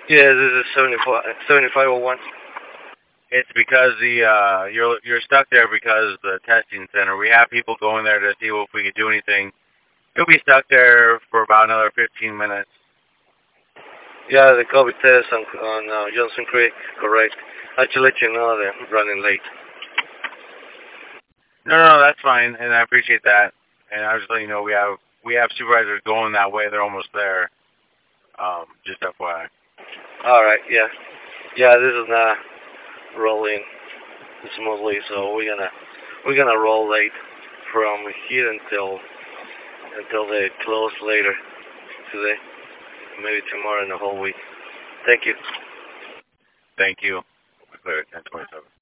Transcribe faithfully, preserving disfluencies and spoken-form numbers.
Yeah, this is seventy-five, seventy-five oh one. It's because the uh, you're you're stuck there because the testing center. We have people going there to see if we could do anything. You'll be stuck there for about another fifteen minutes. Yeah, the COVID test on, on uh, Johnson Creek, correct. I should let you know that I'm running late. No, no, no, that's fine, and I appreciate that. And I was just letting you know we have we have supervisors going that way. They're almost there. Um, just F Y I. All right, yeah, yeah, this is not rolling smoothly, so we're gonna we're gonna roll late from here until until they close later today, maybe tomorrow and the whole week. Thank you. Thank you. Clear at ten twenty-seven.